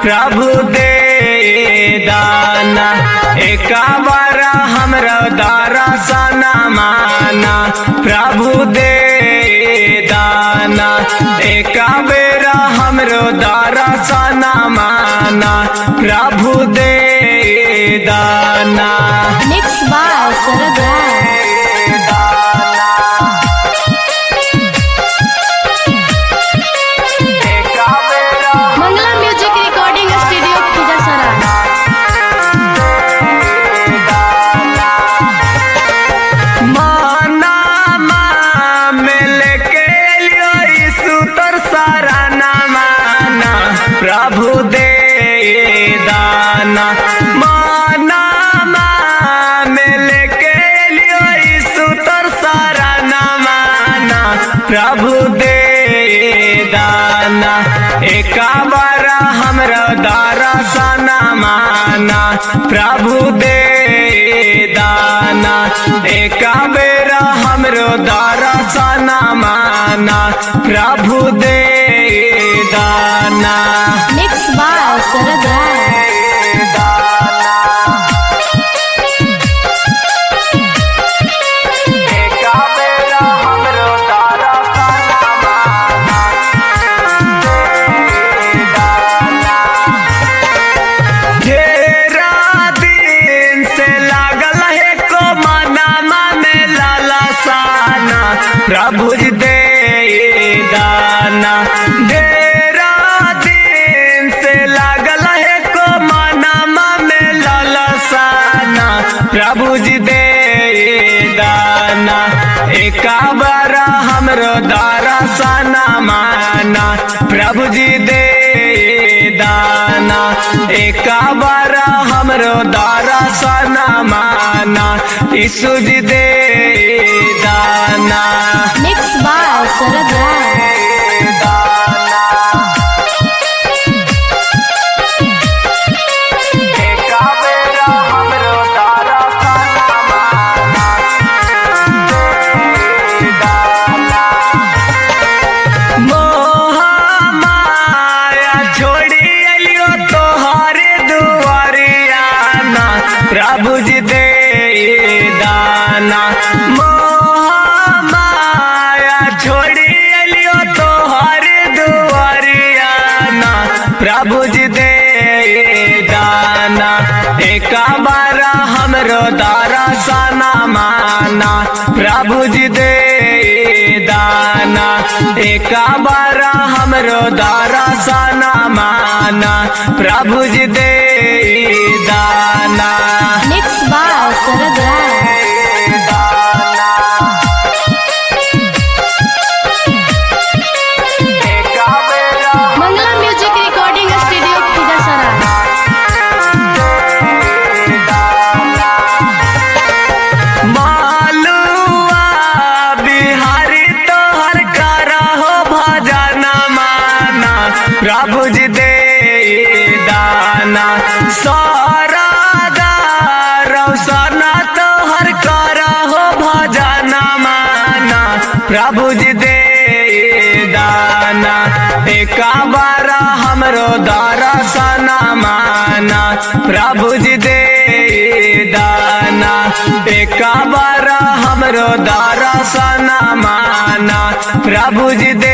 प्रभु दे दाना एक बार हमरो दर्शन माना प्रभु दे दाना एक बेर हमरो दर्शन माना प्रभु दे दाना। Mix by Sharad Rai. Mangala music recording studio Khizarsarai. प्रभु दे दाना माना में लेके लियो यीशु तोर सराना माना प्रभु दे दाना एक बार हमरो दर्शन माना प्रभु दे दाना एक बेर हमरो दर्शन माना प्रभु दे दाना। मिक्स बाय शरद राय। प्रभु जी दे दाना ढेरा दिन से लागल है को मनमा में ललसाना प्रभु जी दे दाना एक बार हमरो दर्शन माना प्रभु जी दे दाना एक बार हमरो दर्शन माना यीशु जी दे दाना। मिक्स बाय शरद राय। प्रभु जी दे दाना मोह माया छोड़ी लियो तोहर दुआरियाना प्रभु जी दे दाना एक बार हमरो दर्शन माना प्रभु जी दे दाना एक बार हमरो दर्शन माना प्रभु जी दे दाना। Mix by Sharad Rai. Mangala music recording studio Khizarsarai. Malua Bihari तोहर करहो भजन माना प्रभु जी दे दाना प्रभु जी दे दाना एक बार हमरो दर्शन माना प्रभु जी दे दाना एक बार हमरो दर्शन माना प्रभु जी दे